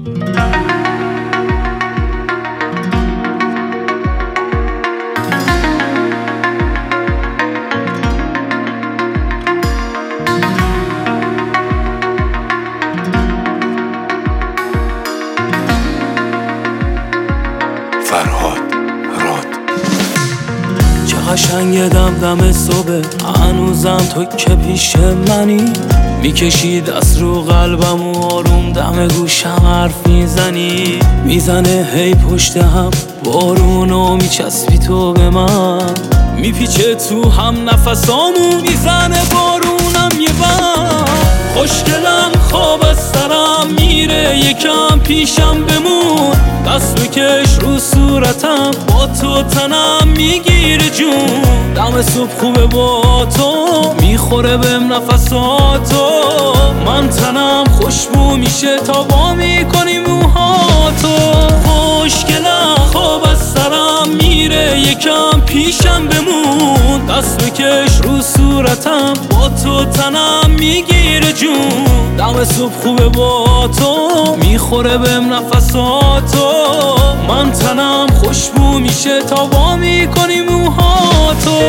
فرهاد راد. چه قشنگ دم صبح، هنوزم تو که پیش منی، میکشی دست رو قلبم و آروم دم گوشم حرف میزنی، میزنه هی پشت هم بارونو میچسبی تو به من، میپیچه تو هم نفسامو میزنه بارونم یه بند. خوشگلم خواب از سرم میره یکم پیشم بمون، دست بکش رو صورتم با تو تنم میگیره جون، دم صبح خوبه با تو میخوره بهم نفساتو، من تنم خوشبو میشه تا وا میکنی موهاتو. خوشگلم خواب از سرم میره یکم پیشم بمون، دست بکش رو صورتم با تو تنم میگیره جون، دم صبح خوبه با تو میخوره بهم نفساتو، من تنم خوشبو میشه تا وا میکنی موهاتو.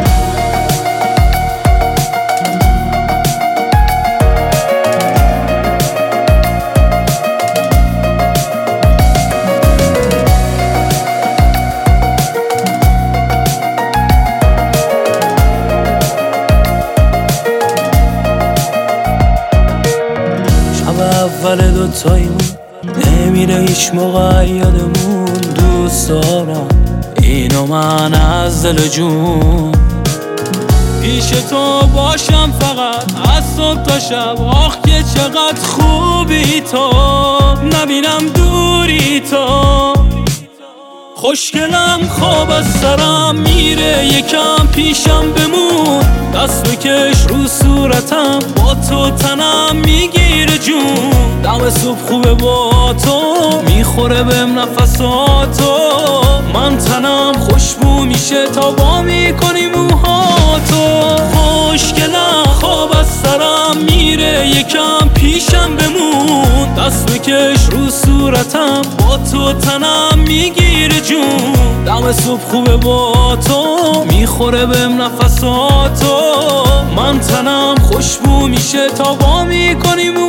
اول دوتاییمون نمیره هیچ موقع یادمون، دوست دارم اینو من از دل جون، پیش تو باشم فقط از صبح تا شب، آخ که چقدر خوبی تو، نبینم دوری تو. خوشگلم خواب از سرم میره یکم پیشم بمون، دست بکش رو صورتم با تو تنم میگیره جون، دم صبح خوبه با تو میخوره بهم نفساتو، من تنم خوشبو میشه تا وا میکنی موهاتو. خوشگلم خواب از سرم میره یکم پیشم بمون، دست بکش رو صورتم با تو تنم میگیره جون، دم صبح خوبه با تو میخوره بهم نفساتو، من تنم خوشبو میشه تا وا میکنی